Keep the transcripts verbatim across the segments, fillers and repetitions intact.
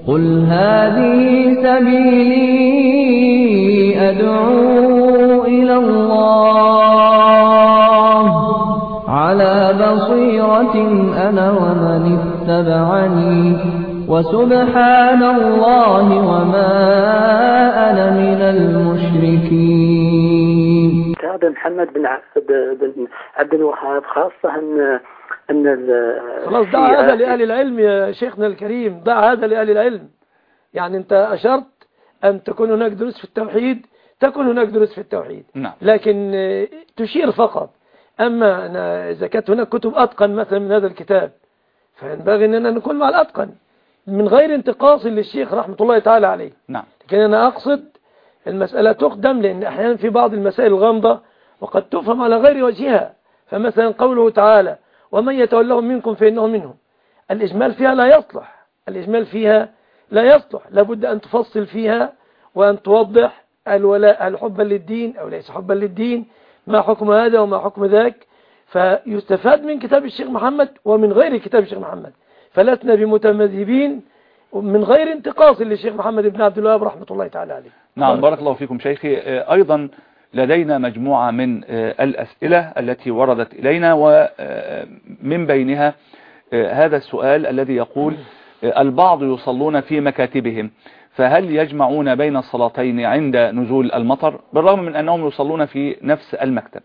قل هذه سبيلي أدعو إلى الله على بصيرة أنا ومن اتبعني وسبحان الله وما أنا من المشركين. هذا محمد بن عبد الوهاب خاصة أن أن خلاص دع هذا لأهل العلم يا شيخنا الكريم، دع هذا لأهل العلم. يعني أنت أشرت أن تكون هناك دروس في التوحيد، تكون هناك دروس في التوحيد، نعم. لكن تشير فقط. أما أنا إذا كانت هناك كتب أتقن مثلا من هذا الكتاب فينبغي أننا نكون مع الأتقن من غير انتقاص للشيخ رحمة الله تعالى عليه. نعم. لكن أنا أقصد المسألة تقدم، لأن أحيانا في بعض المسائل الغامضة وقد تفهم على غير وجهها. فمثلا قوله تعالى ومن يتولهم منكم فإنه منهم، الإجمال فيها لا يصلح، الإجمال فيها لا يصلح، لابد أن تفصل فيها وأن توضح الولاء، هل حبا للدين أو ليس حبا للدين، ما حكم هذا وما حكم ذاك. فيستفاد من كتاب الشيخ محمد ومن غير كتاب الشيخ محمد، فلسنا بمتمذهبين من غير انتقاص للشيخ محمد بن عبد الوهاب رحمة الله تعالى عليه. نعم بارك الله فيكم شيخي. أيضا لدينا مجموعة من الأسئلة التي وردت إلينا، ومن بينها هذا السؤال الذي يقول البعض يصلون في مكاتبهم، فهل يجمعون بين الصلاتين عند نزول المطر بالرغم من أنهم يصلون في نفس المكتب؟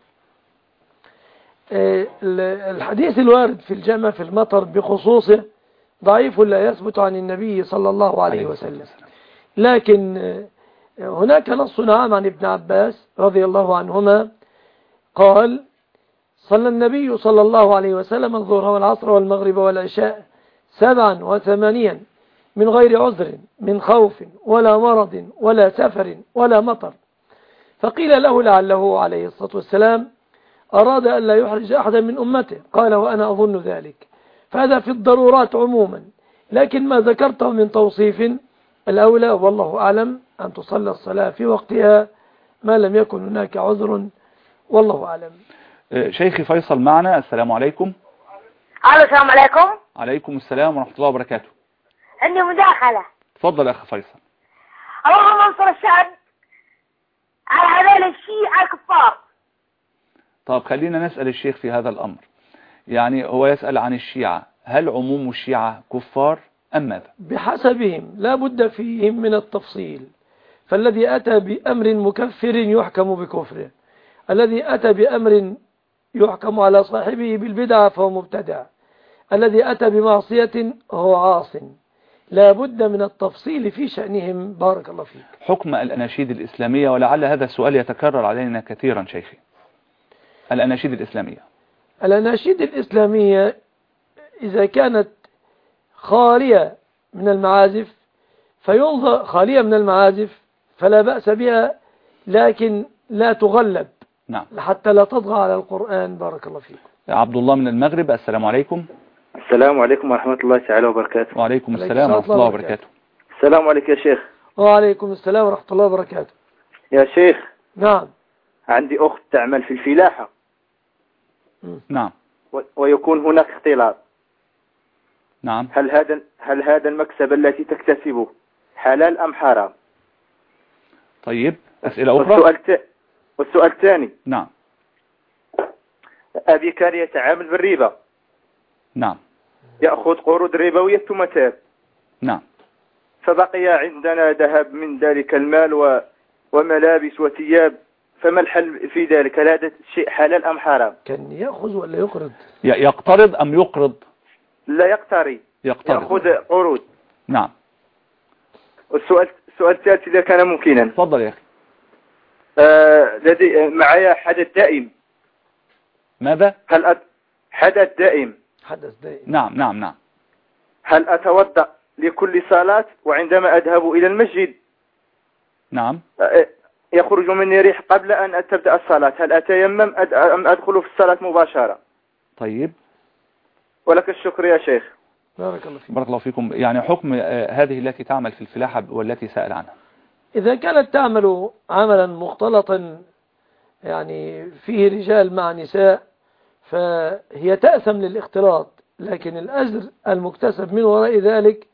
الحديث الوارد في الجمع في المطر بخصوصه ضعيف لا يثبت عن النبي صلى الله عليه وسلم، لكن هناك نص عام عن ابن عباس رضي الله عنهما قال صلى النبي صلى الله عليه وسلم الظهر والعصر والمغرب والعشاء سبعا وثمانيا من غير عذر من خوف ولا مرض ولا سفر ولا مطر. فقيل له لعله عليه الصلاة والسلام أراد أن لا يحرج أحدا من أمته، قال وأنا أظن ذلك. فهذا في الضرورات عموما، لكن ما ذكرته من توصيف الأولى والله أعلم أن تصلى الصلاة في وقتها ما لم يكن هناك عذر، والله أعلم. شيخي فيصل معنا، السلام عليكم. الو السلام عليكم. عليكم السلام ورحمة الله وبركاته. عندي مداخلة. تفضل يا أخ فيصل. اللهم انصر الشعب على هذول الشيعة الكفار. طب خلينا نسأل الشيخ في هذا الأمر، يعني هو يسأل عن الشيعة، هل عموم الشيعة كفار أم ماذا؟ بحسبهم لا بد فيهم من التفصيل، فالذي أتى بأمر مكفر يحكم بكفره، الذي أتى بأمر يحكم على صاحبه بالبدعة فهو مبتدع، الذي أتى بمعصية هو عاص. لا بد من التفصيل في شأنهم. بارك الله فيك. حكم الأناشيد الإسلامية، ولعل هذا السؤال يتكرر علينا كثيرا شيخي. الأناشيد الإسلامية الأناشيد الإسلامية إذا كانت خالية من المعازف فينظر خالية من المعازف فلا بأس بها، لكن لا تغلب. نعم. حتى لا تطغى على القرآن. بارك الله فيكم. عبد الله من المغرب، السلام عليكم. السلام عليكم ورحمة الله تعالى وبركاته. وعليكم السلام ورحمة الله وبركاته. السلام عليكم يا شيخ. وعليكم السلام ورحمة الله وبركاته. يا شيخ. نعم. عندي أخت تعمل في الفلاحة. نعم. ويكون هناك اختلاط. نعم. هل هذا هل هذا المكسب التي تكتسبه حلال أم حرام؟ طيب أسئلة أخرى. والسؤال ت... والسؤال الثاني. نعم. أبي كان يتعامل بالربا. نعم. يأخذ قروض ربوية ثم تاب. نعم. فبقي عندنا ذهب من ذلك المال و... وملابس وثياب، فما الحل في ذلك؟ هل هذا الشيء حلال أم حرام؟ كان يأخذ ولا يقرض؟ يقترض أم يقرض؟ لا يقترض. يقترض. يأخذ قروض. نعم. والسؤال السؤال الثالث إذا كان ممكنا. تفضل يا أخي. آه لدي معي حدث دائم. ماذا؟ هل أت... حدث دائم. حدث دائم. نعم نعم نعم. هل أتوضأ لكل صلاة وعندما أذهب إلى المسجد نعم يخرج مني ريح قبل أن تبدأ الصلاة، هل أتيمم أم أدخل في الصلاة مباشرة؟ طيب. ولك الشكر يا شيخ. بارك الله فيكم. بارك الله فيكم. يعني حكم هذه التي تعمل في الفلاحة والتي سأل عنها، إذا كانت تعمل عملا مختلطا يعني فيه رجال مع نساء فهي تأثم للاختلاط، لكن الأجر المكتسب من وراء ذلك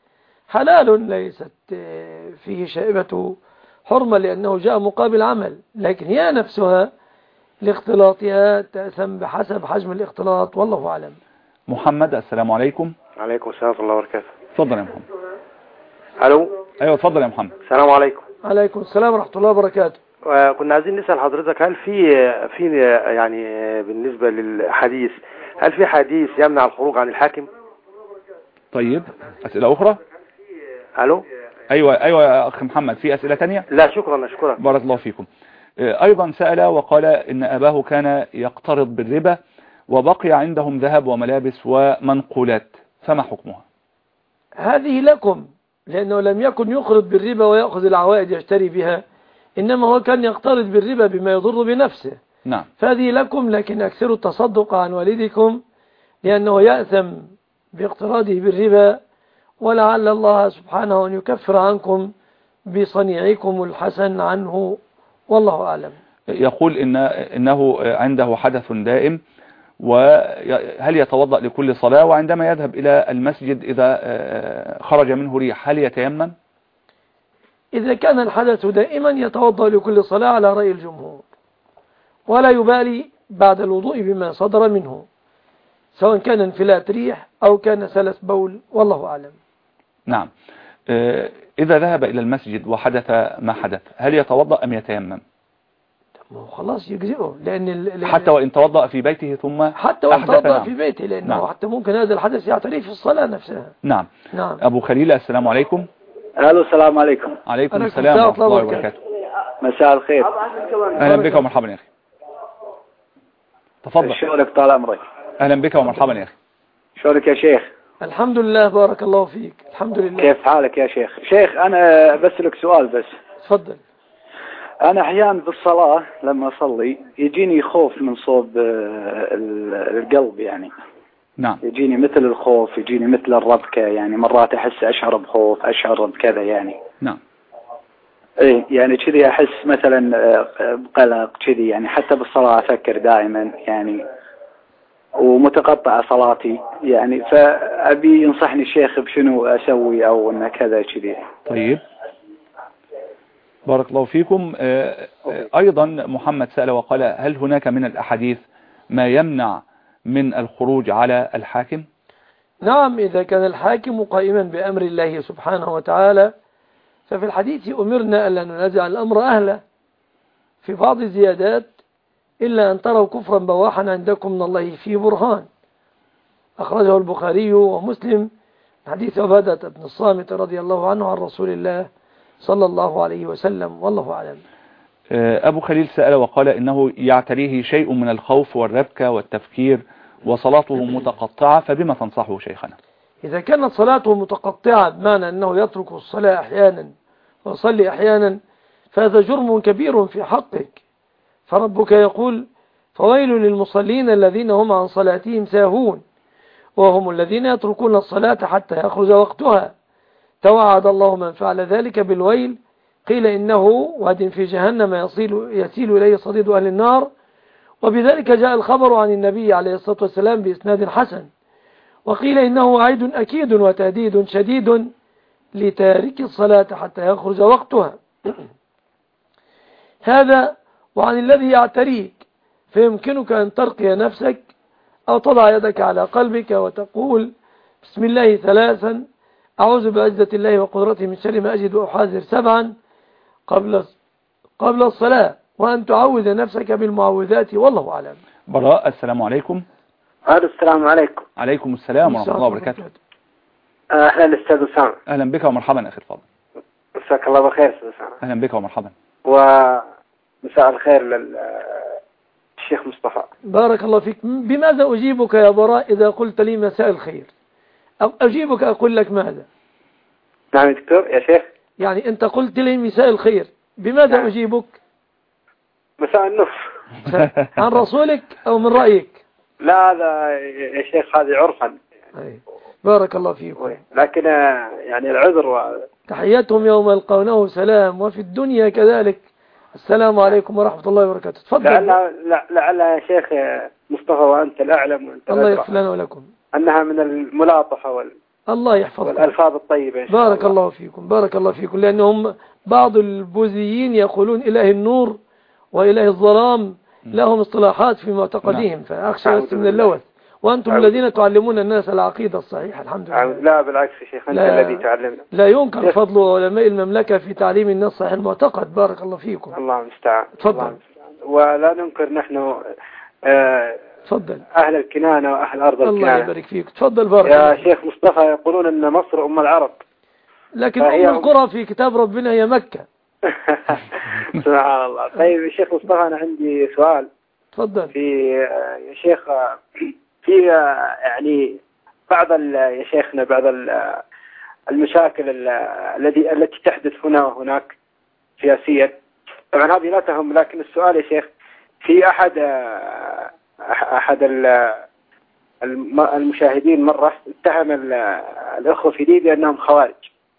حلال ليست فيه شائبة حرمة لأنه جاء مقابل عمل، لكن هي نفسها لاختلاطها تأثم بحسب حجم الاختلاط، والله أعلم. محمد، السلام عليكم. عليكم السلام ورحمة الله وبركاته. تفضل يا محمد. الو. ايوه تفضل يا محمد. السلام عليكم. عليكم السلام ورحمة الله وبركاته. كنا عايزين نسأل حضرتك، هل في في يعني بالنسبة للحديث، هل في حديث يمنع الخروج عن الحاكم؟ طيب أسئلة أخرى؟ الو. ايوه ايوه يا اخ محمد، في اسئله ثانيه؟ لا شكرا. شكرا بارك الله فيكم. ايضا سأل وقال ان اباه كان يقترض بالربا وبقي عندهم ذهب وملابس ومنقولات، فما حكمها؟ هذه لكم، لانه لم يكن يقرض بالربا ويأخذ العوائد يشتري بها، انما هو كان يقترض بالربا بما يضر بنفسه. نعم. فهذه لكم، لكن اكثروا التصدق عن والدكم لانه يأثم باقتراضه بالربا، ولعل الله سبحانه أن يكفر عنكم بصنيعكم الحسن عنه، والله أعلم. يقول إن إنه عنده حدث دائم، وهل يتوضأ لكل صلاة؟ وعندما يذهب إلى المسجد إذا خرج منه ريح هل يتيمم؟ إذا كان الحدث دائما يتوضأ لكل صلاة على رأي الجمهور، ولا يبالي بعد الوضوء بما صدر منه، سواء كان انفلات ريح أو كان سلس بول، والله أعلم. نعم. إذا ذهب إلى المسجد وحدث ما حدث هل يتوضأ أم يتيمم؟ خلاص يجزئه، لأن حتى وإن توضأ في بيته ثم حتى وإن توضأ في بيته، لأنه نعم. حتى ممكن هذا الحدث يعتريه في الصلاة نفسها. نعم. نعم. أبو خليل، السلام عليكم. الو السلام عليكم. عليكم السلام ورحمة الله وبركاته. مساء الخير. أهلا بك ومرحبا يا أخي. تفضل. شلونك طال عمرك؟ أهلا بك ومرحبا يا أخي. شلونك يا شيخ؟ الحمد لله، بارك الله فيك. الحمد لله. كيف حالك يا شيخ؟ شيخ أنا بسألك سؤال بس. تفضل. أنا أحيانا بالصلاة لما أصلي يجيني خوف من صوب القلب، يعني نعم. يجيني مثل الخوف، يجيني مثل الربكة، يعني مرات أحس أشعر بخوف، أشعر بكذا يعني. نعم. إيه يعني كذي أحس مثلا بقلق كذي، يعني حتى بالصلاة أفكر دائما يعني، ومتقطعة صلاتي يعني، فأبي ينصحني الشيخ بشنو أسوي أو أن كذا كذي. طيب بارك الله فيكم. أيضا محمد سأل وقال هل هناك من الأحاديث ما يمنع من الخروج على الحاكم؟ نعم، إذا كان الحاكم قائما بأمر الله سبحانه وتعالى، ففي الحديث أمرنا ألا ننازع الأمر أهله. في بعض الزيادات إلا أن تروا كفرا بواحا عندكم من الله فيه برهان، أخرجه البخاري ومسلم حديث عبادة بن الصامت رضي الله عنه عن رسول الله صلى الله عليه وسلم، والله أعلم. أبو خليل سأل وقال إنه يعتريه شيء من الخوف والربكة والتفكير وصلاته متقطعة، فبما تنصحه شيخنا؟ إذا كانت صلاته متقطعة بمعنى أنه يترك الصلاة أحيانا ويصلي أحيانا، فهذا جرم كبير في حقك، فربك يقول فويل للمصلين الذين هم عن صلاتهم ساهون وهم الذين يتركون الصلاة حتى يخرج وقتها، توعد الله من فعل ذلك بالويل، قيل إنه واد في جهنم يصيل, يسيل إليه صديد أهل النار، وبذلك جاء الخبر عن النبي عليه الصلاة والسلام بإسناد حسن، وقيل إنه وعيد أكيد وتهديد شديد لتارك الصلاة حتى يخرج وقتها. هذا وعن الذي يعتريك، فيمكنك أن ترقي نفسك أو تضع يدك على قلبك وتقول بسم الله ثلاثا، أعوذ بعزة الله وقدرته من شر ما أجد وأحاذر سبعا قبل قبل الصلاة، وأن تعوذ نفسك بالمعوذات، والله أعلم. براء، السلام عليكم. السلام عليكم. عليكم السلام ورحمة الله وبركاته. أهلا أستاذ أسامة. أهلا بك ومرحبا أخي الفاضل. مساك الله بالخير أستاذ أسامة. أهلا بك ومرحبا. ومساء الخير للشيخ مصطفى. بارك الله فيك. بماذا أجيبك يا براء إذا قلت لي مساء الخير؟ أو أجيبك أقول لك ماذا؟ نعم دكتور يا شيخ. يعني أنت قلت لي مساء الخير، بماذا نعم. أجيبك؟ مساء النصف. عن رسولك أو من رأيك؟ لا هذا يا شيخ هذه عرفا. بارك الله فيكم. لكن يعني العذر و... تحياتهم يوم يلقونه سلام، وفي الدنيا كذلك. السلام عليكم ورحمة الله وبركاته. تفضل. لعل لعل يا شيخ مصطفى وأنت الأعلم وأنت الله يغفر لنا ولكم أنها من الملاطفة وال... الله يحفظكم والألفاظ الطيبة. بارك الله. الله فيكم بارك الله فيكم. لأنهم بعض البوذيين يقولون إله النور وإله الظلام لهم اصطلاحات في معتقدهم، فأخشى بس من اللوث. وأنتم الذين تعلمون الناس العقيدة الصحيحة الحمد لله. لا بالعكس يا شيخ، أنت الذي تعلمنا. لا ينكر فضل علماء المملكة في تعليم الناس صحيح المعتقد. بارك الله فيكم. الله المستعان. تفضل. ولا ننكر نحن آه تفضل أهل الكنانة وأهل أرض الكنانة. الله يبارك فيك. تفضل. بارك يا الله. شيخ مصطفى يقولون أن مصر أم العرب، لكن أم القرى في كتاب ربنا هي مكة. سبحان الله. طيب يا شيخ مصطفى أنا عندي سؤال. تفضل. في يا شيخ في يعني بعض يا شيخنا بعض المشاكل التي التي تحدث هنا وهناك سياسيا، طبعا هذه لا تهم، لكن السؤال يا شيخ في أحد أحد المشاهدين مرة اتهم الأخوة في ليبيا أنهم خوارج،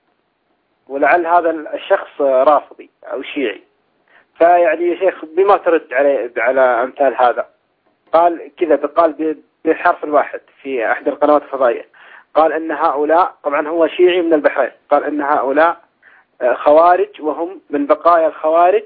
ولعل هذا الشخص رافضي أو شيعي، فيعني يا شيخ بما ترد عليه على أمثال هذا؟ قال كذا، قال بالحرف الواحد في أحد القنوات الفضائية، قال أن هؤلاء، طبعا هو شيعي من البحرين، قال أن هؤلاء خوارج وهم من بقايا الخوارج،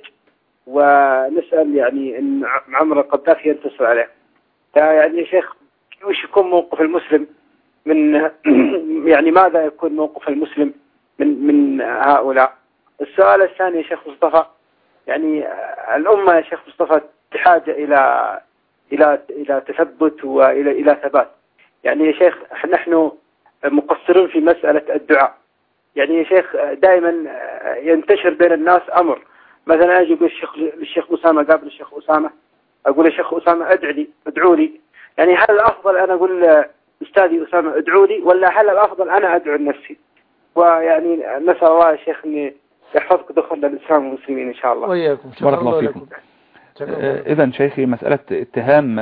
ونسأل يعني أن عمر القذافي ينتصر عليه. يعني يا شيخ وش يكون موقف المسلم من يعني ماذا يكون موقف المسلم من من هؤلاء؟ السؤال الثاني يا شيخ مصطفى، يعني الأمة يا شيخ مصطفى بحاجة إلى إلى إلى تثبت وإلى إلى ثبات. يعني يا شيخ نحن مقصرين في مسألة الدعاء. يعني يا شيخ دائما ينتشر بين الناس أمر، مثلا أجي أقول الشيخ الشيخ أسامة قابل الشيخ أسامة، أقول الشيخ أسامة أدعي لي ادعوا لي. يعني هل الأفضل أنا أقول أستاذي أسامة ادعوا لي، ولا هل الأفضل أنا أدعو لنفسي؟ ويعني نسأل الله يا شيخ أن يحفظك دخل الإسلام والمسلمين إن شاء الله. وإياكم. بارك الله فيكم. إذن شيخي مسألة اتهام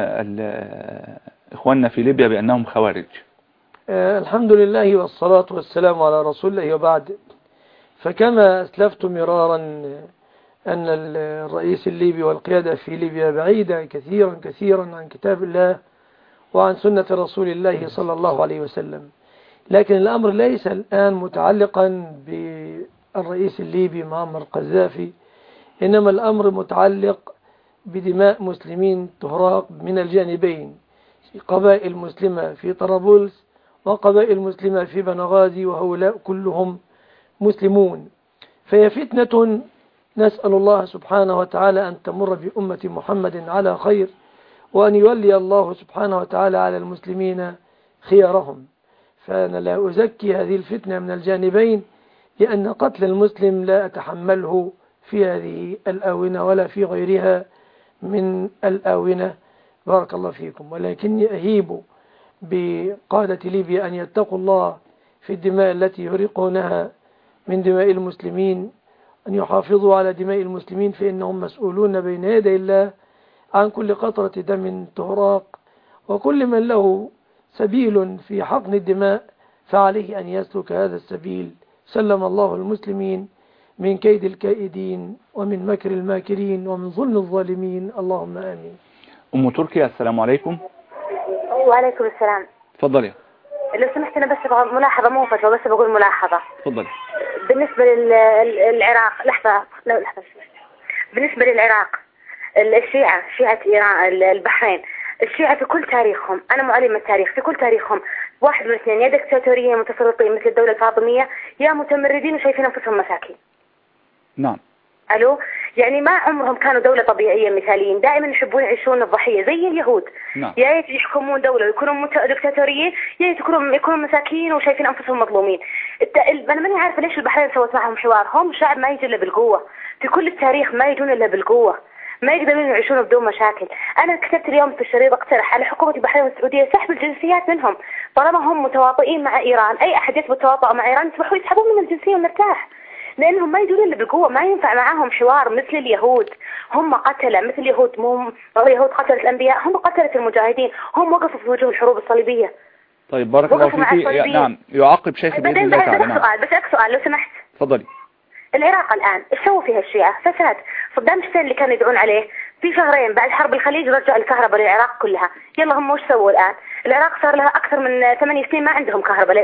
إخواننا في ليبيا بأنهم خوارج. آه الحمد لله والصلاة والسلام على رسول الله وبعد. فكما أسلفت مرارا أن الرئيس الليبي والقيادة في ليبيا بعيدة كثيرا كثيرا عن كتاب الله وعن سنة رسول الله صلى الله عليه وسلم. لكن الأمر ليس الآن متعلقا بالرئيس الليبي معمر القذافي، إنما الأمر متعلق بدماء مسلمين تهراق من الجانبين، قبائل مسلمة في طرابلس وقبائل مسلمة في بنغازي، وهؤلاء كلهم مسلمون. فهي فتنة نسأل الله سبحانه وتعالى أن تمر بأمة محمد على خير، وأن يولي الله سبحانه وتعالى على المسلمين خيارهم. فأنا لا أزكي هذه الفتنة من الجانبين، لأن قتل المسلم لا أتحمله في هذه الآونة ولا في غيرها من الآونة. بارك الله فيكم. ولكني أهيب بقادة ليبيا أن يتقوا الله في الدماء التي يريقونها من دماء المسلمين، أن يحافظوا على دماء المسلمين، فإنهم مسؤولون بين يدي الله عن كل قطرة دم تهراق، وكل من له سبيل في حقن الدماء فعليه أن يسلك هذا السبيل. سلم الله المسلمين من كيد الكائدين ومن مكر الماكرين ومن ظلم الظالمين، اللهم آمين. أم تركيا السلام عليكم. وعليكم السلام. تفضلي. لو سمحت أنا بس أبغى ملاحظة، مو فتوى، بس بقول ملاحظة. تفضلي. بالنسبة للعراق، لحظة لا لحظة بالنسبة للعراق الشيعة، شيعة إيران البحرين، الشيعة في كل تاريخهم، أنا معلمة تاريخ، في كل تاريخهم واحد من اثنين، يا دكتاتورية متسلطين مثل الدولة الفاطمية، يا متمردين وشايفين أنفسهم مساكين. نعم. ألو، يعني ما عمرهم كانوا دولة طبيعية مثاليين، دائما يحبون يعيشون الضحية زي اليهود. نعم. يا يحكمون دولة ويكونوا دكتاتوريين، يا يكونوا يكونوا مساكين وشايفين أنفسهم مظلومين. أنا ماني عارفة ليش البحرين سوت معهم حوار، هم شعب ما يجي إلا بالقوة، في كل التاريخ ما يجون إلا بالقوة، ما يقدرون يعيشون بدون مشاكل. أنا كتبت اليوم في الشريط اقترح على حكومة البحرين والسعودية سحب الجنسيات منهم، طالما هم متواطئين مع إيران، أي أحد يثبت تواطؤ مع إيران يسمحوا يسحبون من الجنسية ونرتاح، لأنهم ما يدون إلا بالقوة، ما ينفع معهم حوار مثل اليهود. هم قتلة مثل اليهود، مو اليهود قتلت الأنبياء، هم قتلت المجاهدين، هم وقفوا في وجوه الحروب الصليبية. طيب بارك الله فيك. نعم يعقب شيخ بإذن الله تعالى. نعم. سؤال بس أك سؤال لو سمحت. تفضلي. العراق الآن ايش سووا فيها الشيعة؟ فساد. صدام حسين اللي كانوا يدعون عليه في شهرين بعد حرب الخليج رجع الكهرباء للعراق كلها. يلا هم وش سووا الآن؟ العراق صار لها أكثر من ثمانية سنين ما عندهم كهرباء للآن.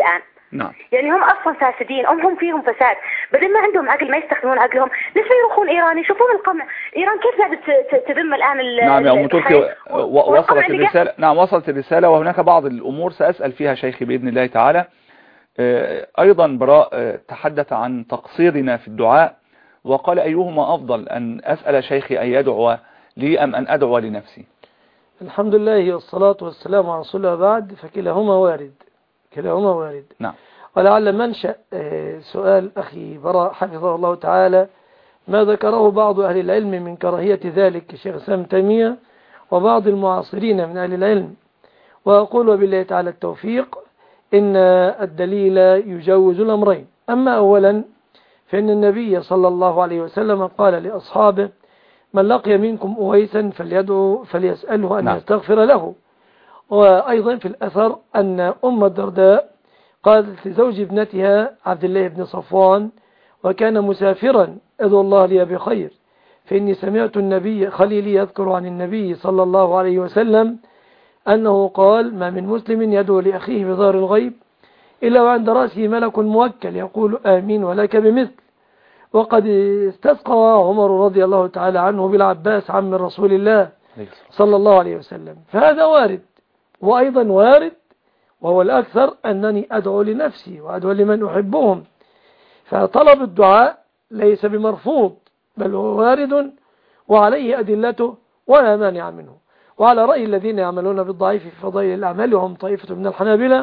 نعم. يعني هم اصلا فاسدين، هم هم فيهم فساد، بدل ما عندهم عقل ما يستخدمون عقلهم، ليش ما يروحون ايران يشوفون القمع؟ ايران كيف قاعده تذم الان؟ نعم يا ام تركي، وصلت الرساله. نعم وصلت الرساله، وهناك بعض الامور ساسال فيها شيخي باذن الله تعالى. ايضا براء تحدث عن تقصيرنا في الدعاء، وقال ايهما افضل، ان اسال شيخي ان يدعو لي ام ان ادعو لنفسي؟ الحمد لله والصلاة والسلام على رسول الله، بعد فكلاهما وارد، كلاهما وارد. نعم. ولعل منشأ سؤال أخي براء حفظه الله تعالى ما ذكره بعض أهل العلم من كراهية ذلك الشيخ سام تيمية وبعض المعاصرين من أهل العلم، وأقول وبالله تعالى التوفيق إن الدليل يجوز الأمرين. أما أولا فإن النبي صلى الله عليه وسلم قال لأصحابه من لقي منكم أويسا فليدعو فليسأله أن نعم. يستغفر له. وأيضا في الأثر أن أم الدرداء قالت لزوج ابنتها عبد الله بن صفوان وكان مسافرا ادعو الله لي بخير فإني سمعت النبي خليلي يذكر عن النبي صلى الله عليه وسلم أنه قال ما من مسلم يدعو لأخيه بظهر الغيب إلا وعند رأسه ملك موكل يقول آمين ولك بمثل. وقد استسقى عمر رضي الله تعالى عنه بالعباس عم رسول الله صلى الله عليه وسلم، فهذا وارد. وأيضا وارد وهو الأكثر أنني أدعو لنفسي وأدعو لمن أحبهم، فطلب الدعاء ليس بمرفوض بل هو وارد وعليه أدلته ولا مانع منه. وعلى رأي الذين يعملون بالضعيف في فضائل الأعمال وهم طائفة من الحنابلة،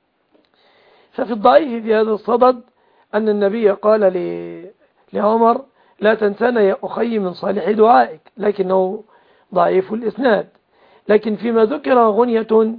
ففي الضعيف في هذا الصدد أن النبي قال لعمر لا تنسانا يا أخي من صالح دعائك، لكنه ضعيف الإسناد. لكن فيما ذكر غنية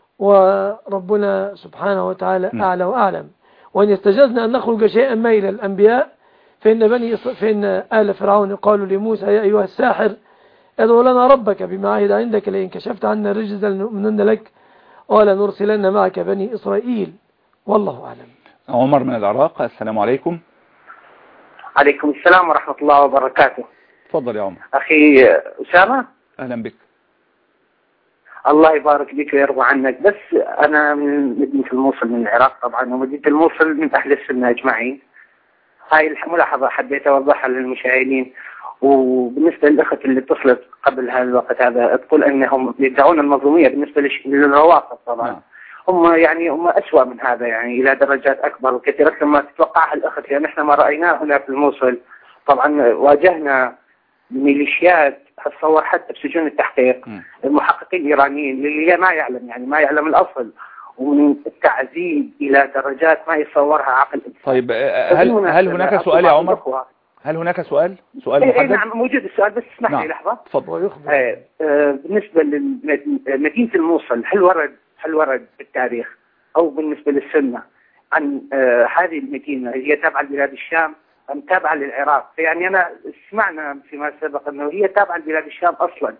وربنا سبحانه وتعالى أعلى وأعلم. وإن استجزنا أن نخرج شيئا ما إلى الأنبياء فإن, بني فإن آل فرعون قالوا لموسى يا أيها الساحر ادعو لنا ربك بما عهد عندك لئن كشفت عنا الرجز لنؤمنن لك ولنرسلن معك بني إسرائيل، والله أعلم. عمر من العراق، السلام عليكم. عليكم السلام ورحمة الله وبركاته. تفضل يا عمر. أخي أسامة، أهلا بك. الله يبارك بك ويرضى عنك. بس أنا من مدينة الموصل من العراق طبعا، ومدينة الموصل من أهل السنة أجمعين. هاي الملاحظة حبيت أوضحها للمشاهدين. وبالنسبة للأخت اللي اتصلت قبل هذا الوقت هذا تقول أنهم يدعون المظلومية بالنسبة للروافض طبعا. نعم. هم يعني هم أسوأ من هذا يعني إلى درجات أكبر وكثير أكثر ما تتوقعها الأخت، لأن احنا ما رأيناه هنا في الموصل. طبعا واجهنا ميليشيات هتصور حتى بسجون التحقيق م. المحققين الإيرانيين اللي هي ما يعلم يعني ما يعلم الأصل، ومن التعذيب إلى درجات ما يصورها عقل إنسان. طيب هل هل هناك سؤال يا عمر؟ هل هناك سؤال؟ سؤال محدد؟ نعم موجود السؤال، بس اسمح لي لحظة. تفضل. آه آه بالنسبة لمدينة الموصل هل ورد هل ورد في التاريخ أو بالنسبة للسنة عن آه هذه المدينة هي تابعة لبلاد الشام أم تابعة للعراق؟ يعني أنا سمعنا فيما سبق أنه هي تابعة لبلاد الشام أصلا.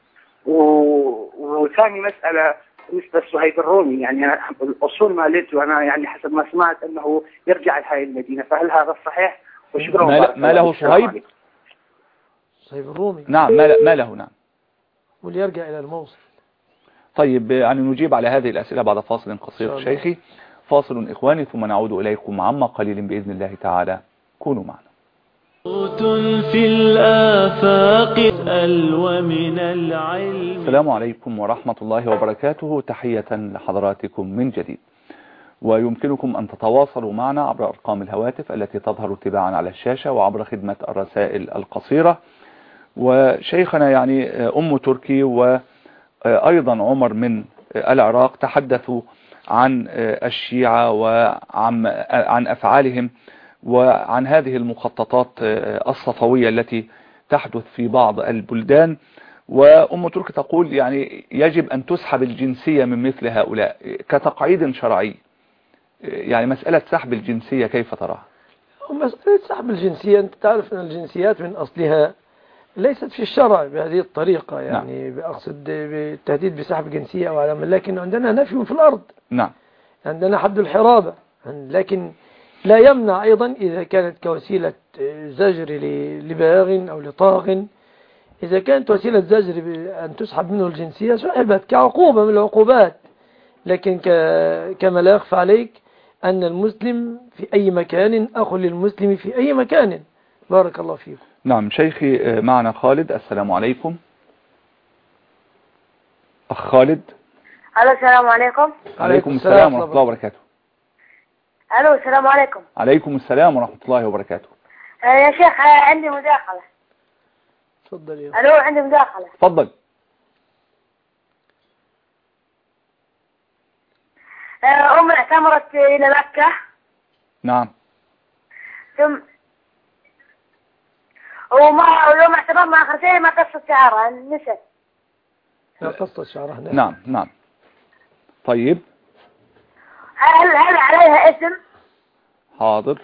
وثاني مسألة بالنسبة لصهيب الرومي، يعني أنا الأصول مالته أنا يعني حسب ما سمعت أنه يرجع لهذه المدينة، فهل هذا صحيح؟ ما, ما له صهيب؟ صهيب الرومي نعم ما له نعم وليرجع إلى الموصل. طيب يعني نجيب على هذه الأسئلة بعد فاصل قصير شيخي. فاصل إخواني ثم نعود إليكم عما قليل بإذن الله تعالى، كونوا معنا. في الآفاق ومن العلم. السلام عليكم ورحمة الله وبركاته، تحية لحضراتكم من جديد. ويمكنكم أن تتواصلوا معنا عبر أرقام الهواتف التي تظهر تباعا على الشاشة وعبر خدمة الرسائل القصيرة. وشيخنا يعني أم تركي وأيضا عمر من العراق تحدثوا عن الشيعة وعن عن أفعالهم وعن هذه المخططات الصفوية التي تحدث في بعض البلدان. وأم تركي تقول يعني يجب أن تسحب الجنسية من مثل هؤلاء كتقعيد شرعي. يعني مسألة سحب الجنسية كيف تراها؟ مسألة سحب الجنسية أنت تعرف أن الجنسيات من أصلها ليست في الشرع بهذه الطريقة، يعني نعم. أقصد بالتهديد بسحب جنسية أو علم، لكن عندنا نفي في الأرض. نعم. عندنا حد الحرابة، لكن لا يمنع أيضا إذا كانت كوسيلة زجر لباغ أو لطاغ، إذا كانت وسيلة زجر أن تسحب منه الجنسية سحبت كعقوبة من العقوبات. لكن كما لا يخفى عليك أن المسلم في أي مكان أخو للمسلم في أي مكان. بارك الله فيكم. نعم شيخي، معنا خالد. السلام عليكم أخ خالد. الو السلام عليكم. عليكم السلام ورحمة الله وبركاته. الو السلام عليكم. عليكم السلام ورحمة الله وبركاته. آه يا شيخ، آه عندي مداخلة. تفضل يا الو عندي مداخلة. تفضل. آه أمي اعتمرت إلى مكة. نعم. ثم وما يوم اعتمرنا آخر شيء ما قصت شعرها، نسيت. لا قصة شعرها. نعم نعم. طيب هل هل عليها اسم؟ حاضر.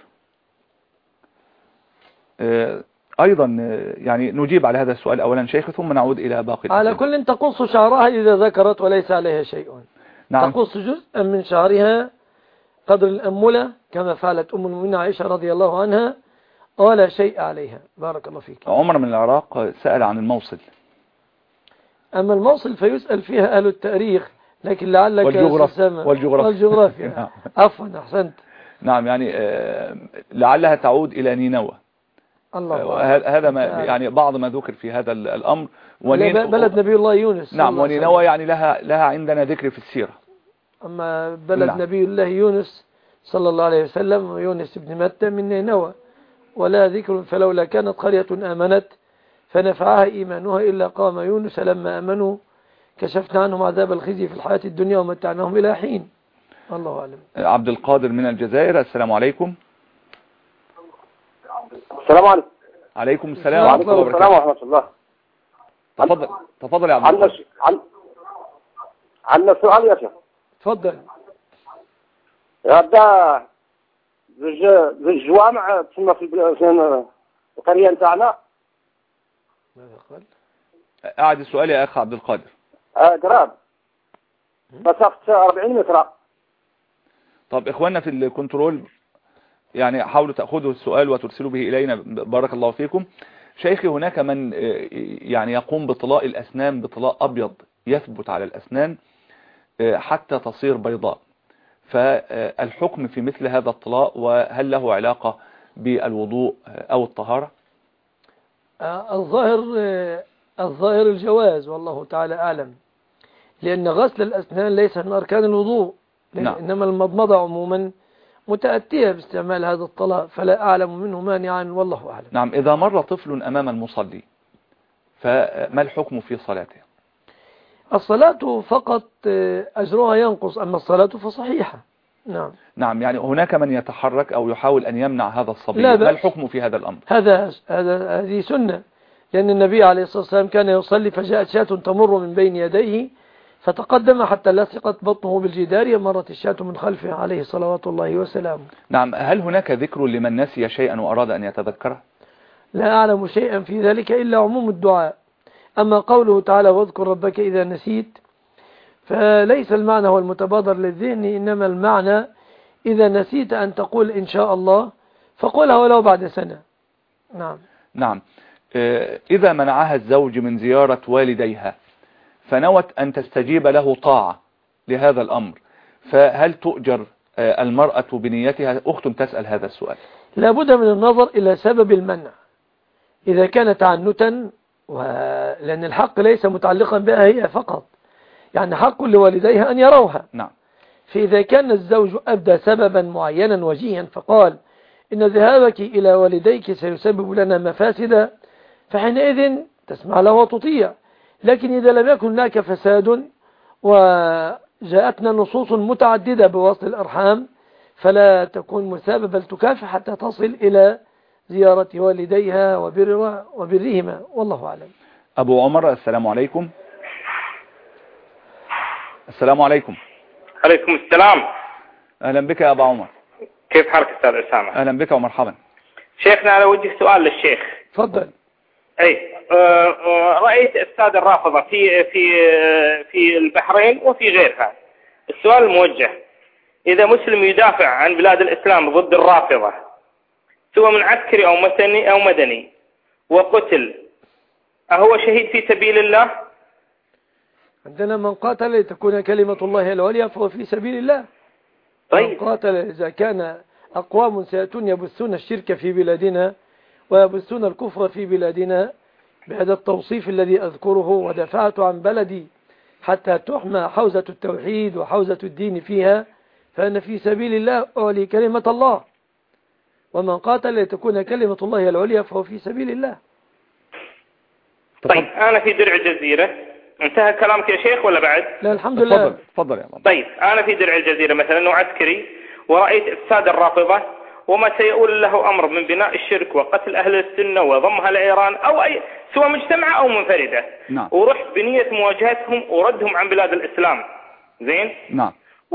آه أيضا يعني نجيب على هذا السؤال أولا شيخ، ثم نعود إلى باقي على الأسئلة. كل تقص شعرها إذا ذكرت وليس عليها شيء. نعم. تقص جزءا من شعرها قدر الأمولة كما فعلت أم المؤمنين عائشة رضي الله عنها، ولا شيء عليها. بارك الله فيك. عمر من العراق سأل عن الموصل. أما الموصل فيسأل فيها أهل التاريخ، لكن لعلك والجغرافيا والجغرافيا, والجغرافيا. عفوا أحسنت. نعم يعني آه لعلها تعود إلى نينوى. الله آه هذا ما يعني بعض ما ذكر في هذا الأمر. ونين بلد نبي الله يونس. نعم ونينوى يعني لها لها عندنا ذكر في السيرة. أما بلد نعم. نبي الله يونس صلى الله عليه وسلم، يونس بن متى من نينوى، ولا ذكر فلولا كانت قرية آمنت فنفعها إيمانها إلا قام يونس لما آمنوا كشفنا عنهم عذاب الخزي في الحياة الدنيا ومتعناهم إلى حين. الله أعلم. عبد القادر من الجزائر. السلام عليكم. السلام عليكم. عليكم السلام ورحمة الله وبركاته. ورحمة الله. تفضل تفضل يا عبد عندنا القادر. عن عندنا سؤال يا شيخ. تفضل. هذا زوج زوج جوامع تسمى في القرية نتاعنا. ماذا قال؟ أعد السؤال يا أخ عبد القادر. آه قراب مسافة أربعين متر. طب إخواننا في الكنترول يعني حاولوا تأخذوا السؤال وترسلوا به إلينا. بارك الله فيكم. شيخي، هناك من يعني يقوم بطلاء الأسنان بطلاء أبيض يثبت على الأسنان حتى تصير بيضاء، فالحكم في مثل هذا الطلاء وهل له علاقة بالوضوء أو الطهارة؟ الظاهر الظاهر الجواز والله تعالى أعلم، لأن غسل الأسنان ليس من أركان الوضوء. نعم. إنما المضمضة عموما متأتية باستعمال هذا الطلاء، فلا أعلم منه مانعا والله أعلم. نعم. إذا مر طفل أمام المصلي فما الحكم في صلاته؟ الصلاة فقط أجرها ينقص، أما الصلاة فصحيحة. نعم. نعم. يعني هناك من يتحرك أو يحاول أن يمنع هذا الصبي، ما الحكم في هذا الأمر؟ هذا هذا هذه سنة، لأن النبي عليه الصلاة والسلام كان يصلي فجاءت شاة تمر من بين يديه فتقدم حتى لصقت بطنه بالجدار، مرت الشاة من خلفه عليه صلوات الله وسلامه. نعم. هل هناك ذكر لمن نسي شيئا وأراد أن يتذكره؟ لا أعلم شيئا في ذلك إلا عموم الدعاء. أما قوله تعالى واذكر ربك إذا نسيت، فليس المعنى هو المتبادر للذهن، إنما المعنى إذا نسيت أن تقول إن شاء الله فقولها ولو بعد سنة. نعم. نعم. إذا منعها الزوج من زيارة والديها فنوت أن تستجيب له طاعة لهذا الأمر، فهل تؤجر المرأة بنيتها؟ أخت تسأل هذا السؤال. لابد من النظر إلى سبب المنع. إذا كانت عنتا، لأن الحق ليس متعلقا بها هي فقط، يعني حق لوالديها أن يروها. نعم. فإذا كان الزوج أبدى سببا معينا وجيها فقال إن ذهابك إلى والديك سيسبب لنا مفاسد، فحينئذ تسمع له وتطيع. لكن إذا لم يكن هناك فساد وجاءتنا نصوص متعددة بوصل الأرحام فلا تكون مثابة، بل تكافح حتى تصل إلى زيارة والديها وبرهما والله أعلم. أبو عمر. السلام عليكم. السلام عليكم. عليكم السلام. أهلا بك يا أبا عمر. كيف حالك أستاذ أسامة؟ أهلا بك ومرحبا. شيخنا أنا وجه سؤال للشيخ. تفضل. أي رأيت أستاذ الرافضة في في في البحرين وفي غيرها. السؤال الموجه: إذا مسلم يدافع عن بلاد الإسلام ضد الرافضة سواء من عسكري أو مدني أو مدني وقتل، أهو شهيد في سبيل الله؟ عندنا من قاتل لتكون كلمة الله العليا فهو في سبيل الله. طيب. قاتل إذا كان أقوام سيأتون يبثون الشرك في بلادنا ويبثون الكفر في بلادنا بهذا التوصيف الذي أذكره، ودفعت عن بلدي حتى تحمى حوزة التوحيد وحوزة الدين فيها، فأنا في سبيل الله أعلي كلمة الله، ومن قاتل لتكون كلمة الله العليا فهو في سبيل الله. طيب أنا في درع الجزيرة، انتهى كلامك يا شيخ ولا بعد؟ لا الحمد لله. تفضل تفضل يا بابا. طيب أنا في درع الجزيرة مثلا وعسكري، ورأيت إفساد الرافضة وما سيؤول له أمر من بناء الشرك وقتل أهل السنة وضمها لإيران أو أي سواء مجتمعة أو منفردة. نعم. ورحت بنية مواجهتهم وردهم عن بلاد الإسلام. زين. نعم.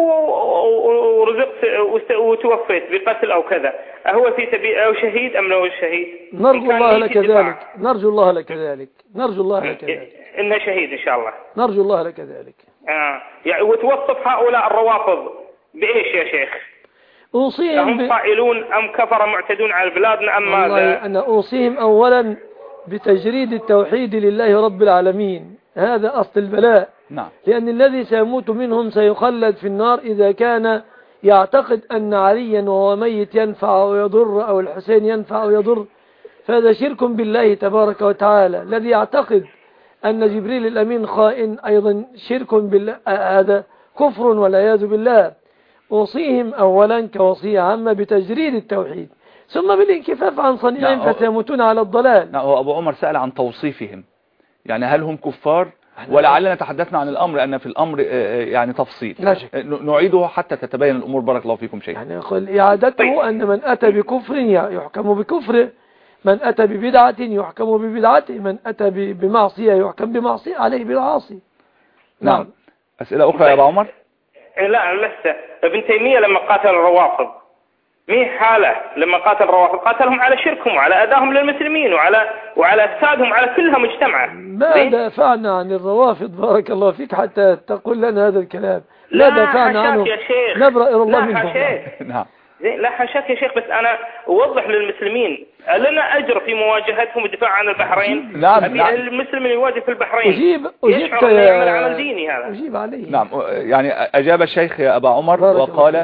ورزقت وتوفيت بقتل أو كذا، أهو في سبيل أو شهيد أم له الشهيد؟ نرجو الله لك ذلك، نرجو الله لك ذلك، نرجو الله لك ذلك. إنه شهيد إن شاء الله. نرجو الله لك ذلك. آه. يعني وتوصف هؤلاء الروافض بإيش يا شيخ؟ أوصيهم هم قائلون أم كفر معتدون على بلادنا أم ماذا؟ أنا أوصيهم أولا بتجريد التوحيد لله رب العالمين، هذا أصل البلاء. نعم. لأن الذي سيموت منهم سيخلد في النار إذا كان يعتقد أن عليا وهو ميت ينفع أو يضر أو الحسين ينفع أو يضر، فهذا شرك بالله تبارك وتعالى. الذي يعتقد أن جبريل الأمين خائن أيضا شرك بالله، هذا كفر والعياذ بالله. أوصيهم أولا كوصية عامة بتجريد التوحيد، ثم بالانكفاف عن صنيعهم فسيموتون على الضلال. نعم. هو أبو عمر سأل عن توصيفهم، يعني هل هم كفار؟ ولعلنا تحدثنا عن الأمر أن في الأمر يعني تفصيل، لا شك. نعيده حتى تتبين الأمور. بارك الله فيكم شيء. يعني يقول إعادته أن من أتى بكفر يحكم بكفره، من أتى ببدعة يحكم ببدعته، من أتى بمعصية يحكم بمعصية عليه بالعاصي. نعم. نعم. أسئلة أخرى يا أبو عمر؟ لا لسه. ابن تيمية لما قاتل الروافض مين حاله؟ لما قاتل الروافض قاتلهم على شركهم وعلى أذاهم للمسلمين وعلى وعلى إفسادهم على كلها مجتمعة. ما دافعنا عن الروافض بارك الله فيك حتى تقول لنا هذا الكلام. لا دافعنا عنه، نبرأ إلى الله منه. نعم. لا حاشاك يا شيخ، بس أنا أوضح للمسلمين لنا أجر في مواجهتهم والدفاع عن البحرين. نعم. نعم. المسلم اللي يواجه في البحرين أجيب أجيبت يعمل عمل ديني هذا. أجيب عليه. نعم. يعني أجاب الشيخ يا أبا عمر وقال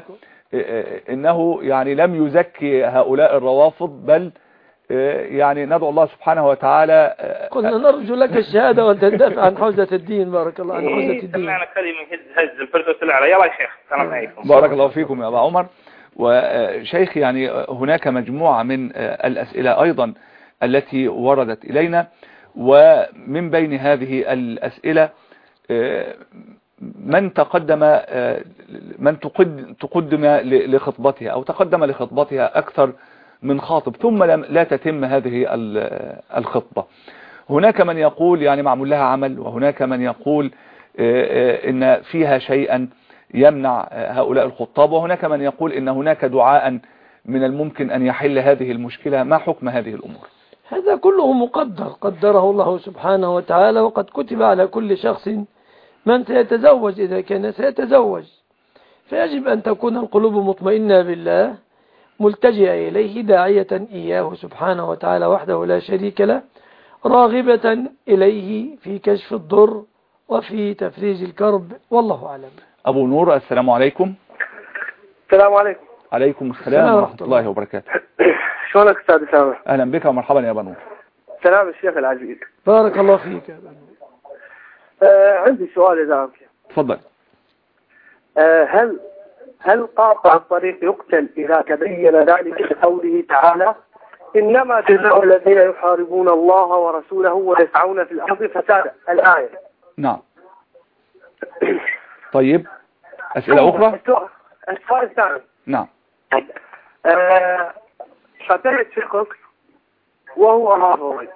إنه يعني لم يزكي هؤلاء الروافض، بل يعني ندعو الله سبحانه وتعالى. قلنا نرجو لك الشهادة وتدافع عن حوزة الدين. بارك الله عن حوزة الدين. سمعنا كلمة هز هز الفردوس الأعلى. يلا يا شيخ السلام عليكم. بارك الله فيكم يا أبا عمر. وشيخ يعني هناك مجموعة من الأسئلة أيضا التي وردت إلينا، ومن بين هذه الأسئلة من تقدم من تقدم لخطبتها أو تقدم لخطبتها أكثر من خاطب ثم لا تتم هذه الخطبة. هناك من يقول يعني معمول لها عمل، وهناك من يقول إن فيها شيئا يمنع هؤلاء الخطاب، وهناك من يقول إن هناك دعاء من الممكن أن يحل هذه المشكلة. ما حكم هذه الأمور؟ هذا كله مقدر، قدره الله سبحانه وتعالى، وقد كتب على كل شخص من سيتزوج إذا كان سيتزوج، فيجب أن تكون القلوب مطمئنة بالله ملتجئة إليه داعية إياه سبحانه وتعالى وحده لا شريك له، راغبة إليه في كشف الضر وفي تفريج الكرب، والله أعلم. أبو نور السلام عليكم. السلام عليكم. عليكم السلام ورحمة الله وبركاته. شلونك أستاذ أسامة؟ أهلا بك ومرحبا يا أبو نور. سلام الشيخ العزيز. بارك الله فيك يا أبو نور. آه عندي سؤال إذا أمكن. تفضل. آه هل هل قاطع الطريق يقتل إذا تبين ذلك بقوله تعالى إنما جزاء الذين يحاربون الله ورسوله ويسعون في الأرض فسادا، الآية؟ نعم. طيب أسئلة أخرى؟ السؤال الثاني. نعم. آه فترة شقق وهو رافضي.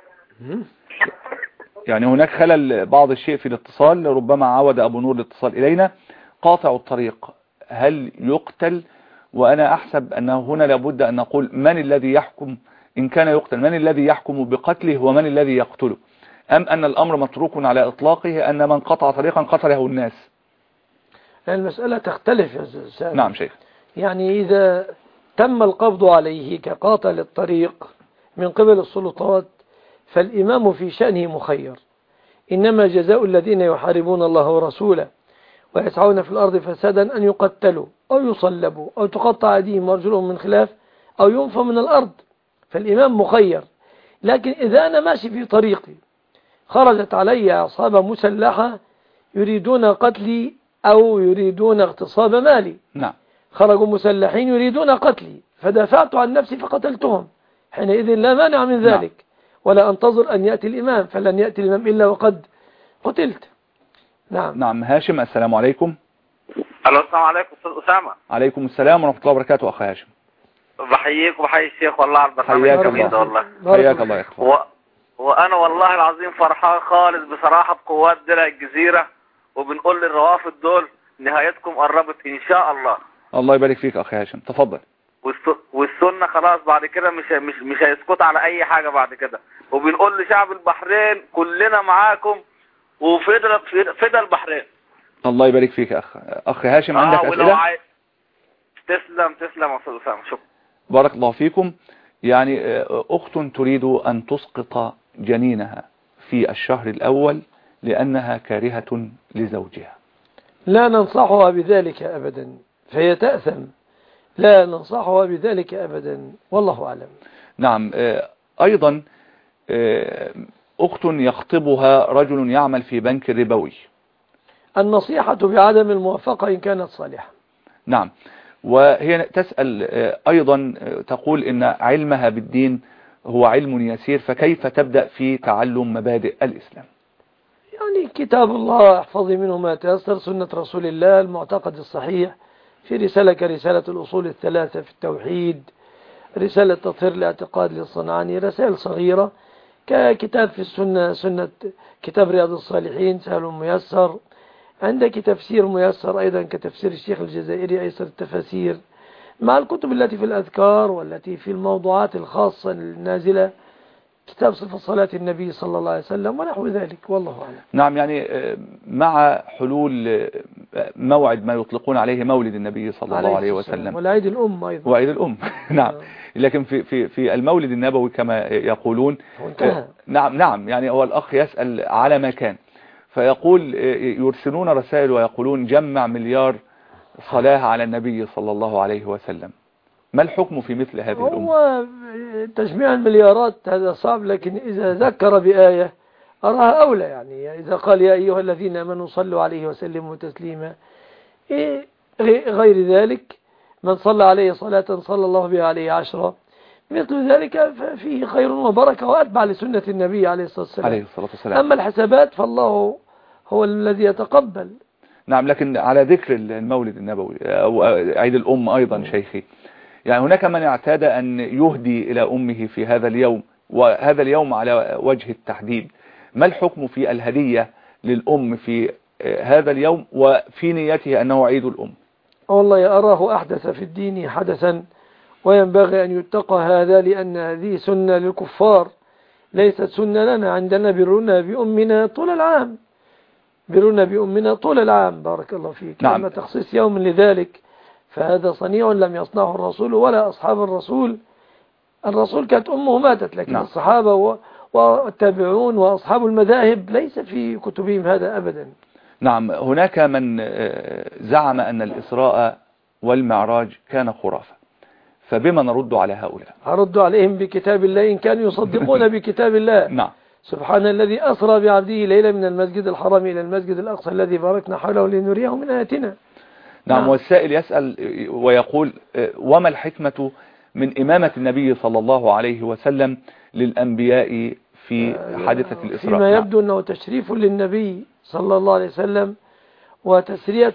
يعني هناك خلل بعض الشيء في الاتصال، ربما عود أبو نور الاتصال إلينا. قاطع الطريق هل يقتل؟ وأنا أحسب أنه هنا لابد أن نقول من الذي يحكم إن كان يقتل، من الذي يحكم بقتله ومن الذي يقتله، أم أن الأمر متروك على إطلاقه أن من قطع طريقا قتله الناس؟ المسألة تختلف يا سيدي. نعم شيخ. يعني إذا تم القبض عليه كقاطع الطريق من قبل السلطات فالإمام في شأنه مخير، إنما جزاء الذين يحاربون الله ورسوله ويسعون في الأرض فسادا أن يقتلوا أو يصلبوا أو تقطع أيديهم وأرجلهم من خلاف أو ينفوا من الأرض. فالإمام مخير. لكن إذا أنا ماشي في طريقي خرجت علي عصابة مسلحة يريدون قتلي أو يريدون اغتصاب مالي، نعم، خرجوا مسلحين يريدون قتلي فدافعت عن نفسي فقتلتهم، حينئذ لا مانع من ذلك. نعم. ولا أنتظر أن يأتي الإمام، فلن يأتي الإمام إلا وقد قتلت. نعم. نعم. هاشم، السلام عليكم. الو، السلام عليكم أستاذ أسامة. عليكم السلام ورحمة الله وبركاته. أخي هاشم، بحييك وبحيي الشيخ والله على البرنامج. حياك الله. والله حياك الله يا أخي. و... وأنا والله العظيم فرحان خالص بصراحة بقوات درع الجزيرة، وبنقول للروافد دول نهايتكم قربت إن شاء الله. الله يبارك فيك أخي هاشم، تفضل. والسنة خلاص بعد كده مش مش مش هيسكت على أي حاجة بعد كده، وبنقول لشعب البحرين كلنا معاكم وفدى فدى البحرين. الله يبارك فيك يا أخ أخي هاشم. عندك آه أسئلة؟ عايز... تسلم تسلم يا أستاذ أسامة، شكرا. بارك الله فيكم. يعني أخت تريد أن تسقط جنينها في الشهر الأول لأنها كارهة لزوجها. لا ننصحها بذلك أبدا، فهي تأثم. لا ننصحها بذلك أبدا، والله أعلم. نعم. أيضا أخت يخطبها رجل يعمل في بنك ربوي. النصيحة بعدم الموافقة إن كانت صالحة. نعم. وهي تسأل أيضا، تقول إن علمها بالدين هو علم يسير، فكيف تبدأ في تعلم مبادئ الإسلام؟ يعني كتاب الله احفظي منه ما تيسر، سنة رسول الله، المعتقد الصحيح، في رسالة كرسالة الأصول الثلاثة في التوحيد، رسالة تطهير الاعتقاد للصنعاني، رسائل صغيرة، ككتاب في السنة، سنة كتاب رياض الصالحين سهل ميسر، عندك تفسير ميسر أيضا كتفسير الشيخ الجزائري أيسر التفاسير، مع الكتب التي في الأذكار والتي في الموضوعات الخاصة النازلة، كتاب صفة صلاة النبي صلى الله عليه وسلم ونحو ذلك، والله أعلم. نعم. يعني مع حلول موعد ما يطلقون عليه مولد النبي صلى الله عليه وسلم، والعيد الأم أيضا، وعيد الأم. نعم. لكن في في في المولد النبوي كما يقولون، نعم نعم يعني هو الأخ يسأل على ما كان، فيقول يرسلون رسائل ويقولون جمع مليار صلاة على النبي صلى الله عليه وسلم. ما الحكم في مثل هذه الأمة؟ هو تجميع المليارات هذا صعب، لكن إذا ذكر بآية أراها أولى. يعني إذا قال يا أيها الذين آمنوا صلوا عليه وسلموا تسليما، إيه غير ذلك من صلى عليه صلاة صلى الله بها عليه عشرة، مثل ذلك فيه خير وبركة وأتبع لسنة النبي عليه الصلاة والسلام. عليه الصلاة والسلام. أما الحسابات فالله هو الذي يتقبل. نعم. لكن على ذكر المولد النبوي أو عيد الأم أيضا شيخي، يعني هناك من اعتاد أن يهدي إلى أمه في هذا اليوم، وهذا اليوم على وجه التحديد. ما الحكم في الهدية للأم في هذا اليوم وفي نيته أنه عيد الأم؟ والله أراه أحدث في الدين حدثا، وينبغي أن يتقى هذا، لأن هذه سنة للكفار ليست سنة لنا. عندنا برنا بأمنا طول العام، برنا بأمنا طول العام. بارك الله فيك. نعم. أما تخصيص يوم لذلك فهذا صنيع لم يصنعه الرسول ولا أصحاب الرسول. الرسول كانت أمه ماتت، لكن نعم. الصحابة والتابعون وأصحاب المذاهب ليس في كتبهم هذا أبدا. نعم. هناك من زعم أن الإسراء والمعراج كان خرافة، فبما نرد على هؤلاء؟ أرد عليهم بكتاب الله إن كانوا يصدقون بكتاب الله. نعم. سبحان الذي أسرى بعبده ليلة من المسجد الحرام إلى المسجد الأقصى الذي باركنا حوله لنريه من آياتنا. نعم. نعم. والسائل يسأل ويقول وما الحكمة من إمامة النبي صلى الله عليه وسلم للأنبياء في حادثة الإسراء؟ فيما يبدو أنه تشريف للنبي صلى الله عليه وسلم وتسرية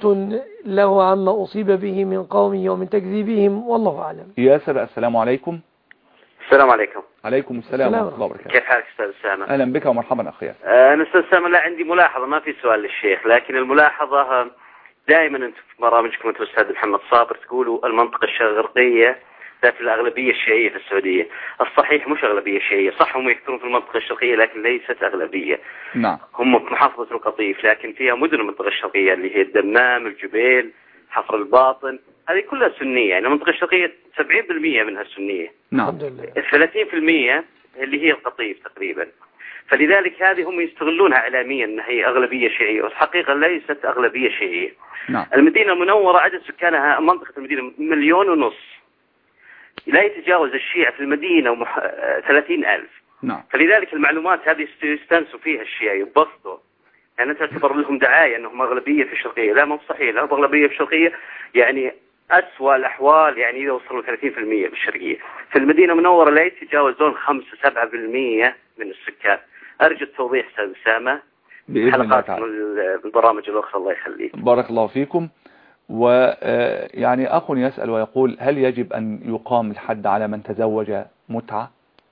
له عما أصيب به من قومه ومن تكذيبهم، والله أعلم. ياسر، السلام عليكم. السلام عليكم. عليكم السلام ورحمة الله وبركاته. كيف حالك أستاذ أسامة؟ أهلا بك ومرحبا أخي. أنا أستاذ أسامة لا عندي ملاحظة، ما في سؤال للشيخ، لكن الملاحظة دائما أنتم في برامجكم أنتم أستاذ محمد صابر تقولوا المنطقة الشرقية ذات الأغلبية الشيعية في السعودية. الصحيح مش أغلبية شيعية، صح هم يكثرون في المنطقة الشرقية لكن ليست أغلبية. نعم. هم في محافظة القطيف، لكن فيها مدن المنطقة الشرقية اللي هي الدمام، الجبيل، حفر الباطن، هذه كلها سنية. يعني المنطقة الشرقية سبعين بالمئة منها سنية. نعم. ثلاثين بالمئة اللي هي القطيف تقريبا. فلذلك هذه هم يستغلونها إعلاميا أنها هي أغلبية شيعية، والحقيقة ليست أغلبية شيعية. نعم. المدينة المنورة عدد سكانها منطقة المدينة مليون ونص، لا يتجاوز الشيعة في المدينة ومح... ثلاثين ألف. نعم. فلذلك المعلومات هذه يستنسوا فيها الشيعة يبسطوا، يعني تعتبر لهم دعاية أنهم أغلبية في الشرقية. لا، مو صحيح، لا أغلبية في الشرقية، يعني أسوأ الأحوال يعني إذا وصلوا ثلاثين بالمئة بالشرقية. في المدينة المنورة لا يتجاوزون خمسة سبعة بالمئة من السكان. أرجو التوضيح أستاذ أسامة بإذن الله تعالى بالبرامج الأخرى. الله يخليك. بارك الله فيكم. ويعني أخ يسأل ويقول: هل يجب أن يقام الحد على من تزوج متعة؟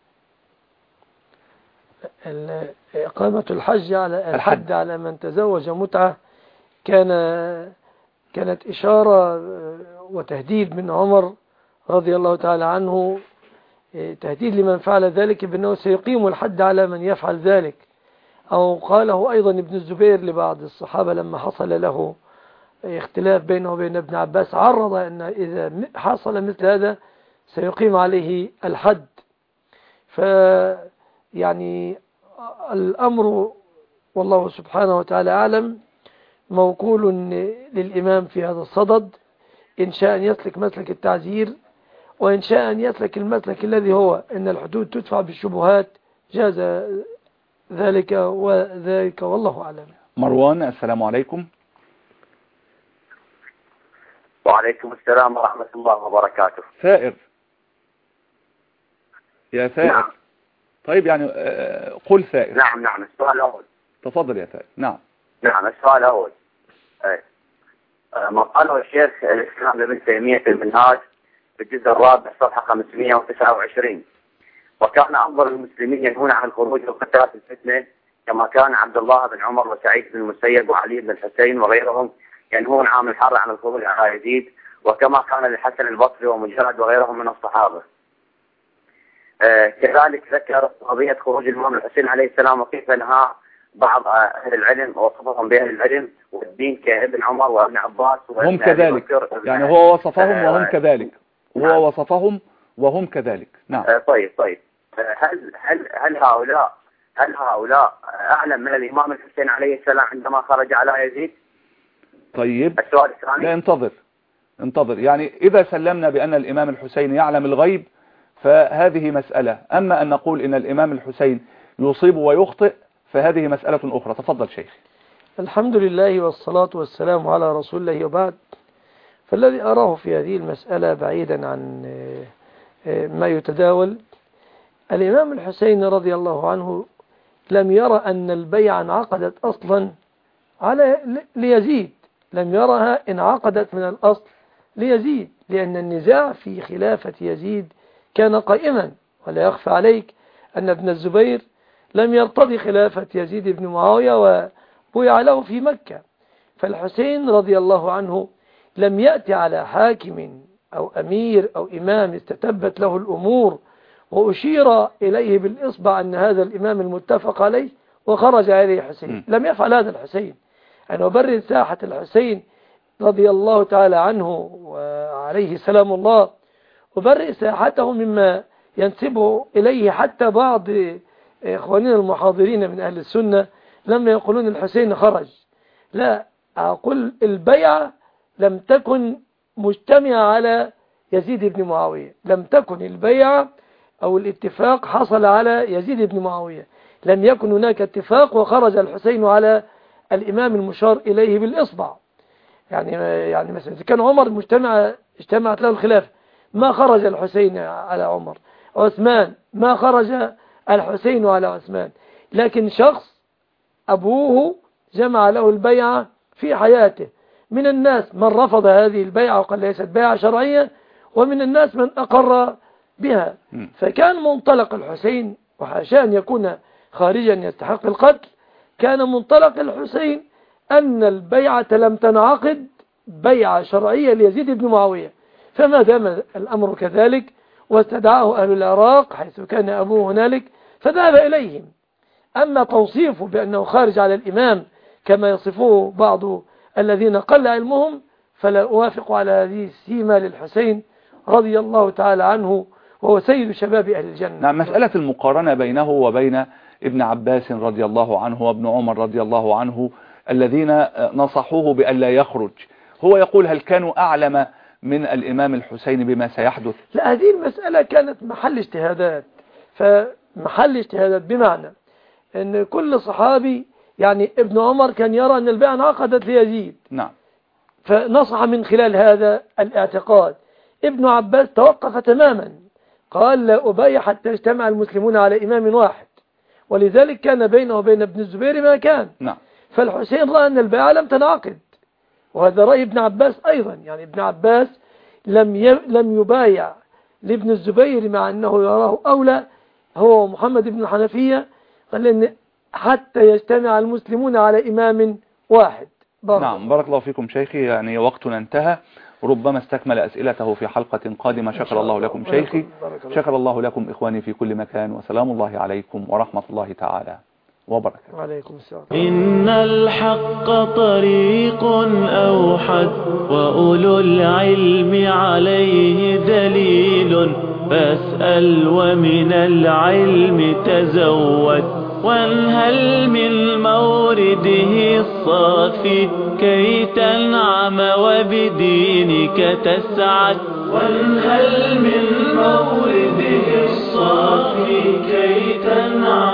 إقامة الحج على الحد على من تزوج متعة كان كانت إشارة وتهديد من عمر رضي الله تعالى عنه، تهديد لمن فعل ذلك بأنه سيقيم الحد على من يفعل ذلك. أو قاله أيضا ابن الزبير لبعض الصحابة لما حصل له اختلاف بينه وبين ابن عباس، عرض أن إذا حصل مثل هذا سيقيم عليه الحد. فيعني الأمر والله سبحانه وتعالى أعلم موكول للإمام في هذا الصدد، إن شاء أن يسلك مسلك التعزير، وإن شاء أن يسلك المسلك الذي هو أن الحدود تدفع بالشبهات، جاز ذلك وذلك والله أعلم. مروان، السلام عليكم. وعليكم السلام ورحمة الله وبركاته. ثائر يا ثائر. نعم. طيب يعني قل ثائر. نعم نعم. السؤال الأول. تفضل يا ثائر. نعم نعم. السؤال الأول، ما قاله الشيخ الإسلام ابن تيمية في المنهاج في الجزء الرابع صفحة خمسمئة وتسعة وعشرين: وكان أفضل المسلمين ينهون عن الخروج وقتال الفتنة، كما كان عبد الله بن عمر وسعيد بن المسيب وعلي بن الحسين وغيرهم ينهون عام الحر عن الخروج على يزيد، وكما كان للحسن البصري ومجاهد وغيرهم من الصحابة. آه كذلك ذكر قضية خروج الإمام الحسين عليه السلام وكيف نهى بعض أهل العلم ووصفهم بأهل العلم والدين كابن عمر وابن عباس هم كذلك، يعني هو وصفهم وهم كذلك، هو وصفهم وهم كذلك. نعم. آه طيب طيب هل هل هل هؤلاء هل هؤلاء أعلم من الإمام الحسين عليه السلام عندما خرج على يزيد؟ طيب السؤال الثاني. لا انتظر انتظر يعني إذا سلمنا بأن الإمام الحسين يعلم الغيب فهذه مسألة، أما أن نقول إن الإمام الحسين يصيب ويخطئ فهذه مسألة أخرى. تفضل شيخ. الحمد لله والصلاة والسلام على رسول الله، وبعد. فالذي أراه في هذه المسألة بعيدا عن ما يتداول، الإمام الحسين رضي الله عنه لم يرى أن البيعة انعقدت أصلا على ليزيد، لم يرها انعقدت من الأصل ليزيد، لأن النزاع في خلافة يزيد كان قائما. ولا يخفى عليك أن ابن الزبير لم يرتضي خلافة يزيد بن معاوية وبيع له في مكة. فالحسين رضي الله عنه لم يأتي على حاكم أو أمير أو إمام استتبت له الأمور وأشير إليه بالإصبع أن هذا الإمام المتفق عليه وخرج عليه حسين. لم يفعل هذا الحسين. أنا أبرر ساحة الحسين رضي الله تعالى عنه وعليه سلام الله، أبرر ساحته مما ينسبه إليه حتى بعض إخواننا المحاضرين من أهل السنة لما يقولون الحسين خرج. لا، أقول البيعة لم تكن مجتمعة على يزيد بن معاوية، لم تكن البيعة أو الاتفاق حصل على يزيد بن معاوية، لم يكن هناك اتفاق وخرج الحسين على الإمام المشار إليه بالإصبع. يعني يعني مثلا كان عمر مجتمع اجتمعت له الخلافة، ما خرج الحسين على عمر. عثمان ما خرج الحسين على عثمان، لكن شخص أبوه جمع له البيعة في حياته. من الناس من رفض هذه البيعة وقال ليست بيعة شرعية، ومن الناس من أقر بها. فكان منطلق الحسين، وحاشا أن يكون خارجا يستحق القتل، كان منطلق الحسين أن البيعة لم تنعقد بيعة شرعية ليزيد بن معاوية. فما دام الأمر كذلك واستدعاه أهل العراق حيث كان أبوه هنالك فذهب إليهم. أما توصيفه بأنه خارج على الإمام كما يصفوه بعض الذين قل علمهم، فلا أوافق على هذه السيمة للحسين رضي الله تعالى عنه وهو سيد شباب أهل الجنة. نعم. مسألة المقارنة بينه وبين ابن عباس رضي الله عنه وابن عمر رضي الله عنه الذين نصحوه بألا يخرج، هو يقول هل كانوا أعلم من الإمام الحسين بما سيحدث؟ لا، هذه المسألة كانت محل اجتهادات، فمحل اجتهادات بمعنى أن كل صحابي، يعني ابن عمر كان يرى أن البيعة انعقدت ليزيد، نعم، فنصح من خلال هذا الاعتقاد. ابن عباس توقف تماما، قال لا أبايع حتى يجتمع المسلمون على إمام واحد، ولذلك كان بينه وبين ابن الزبير ما كان. نعم. فالحسين رأى أن البيعة لم تنعقد، وهذا رأي ابن عباس أيضا. يعني ابن عباس لم ي... لم يبايع لابن الزبير مع أنه يراه أولى هو محمد بن الحنفية، قال إن حتى يجتمع المسلمون على إمام واحد. بارك. نعم، بارك الله فيكم شيخي. يعني وقتنا انتهى، ربما استكمل أسئلته في حلقة قادمة. شكر الله لكم شيخي، شكر الله لكم إخواني في كل مكان، وسلام الله عليكم ورحمة الله تعالى وبركاته. وعليكم السلام. إن الحق طريق أوحد، وأولو العلم عليه دليل، فاسأل ومن العلم تزود، وانهل من مورده الصافي كي تنعم وبدينك تسعد، وانهل من مورده الصافي كي تنعم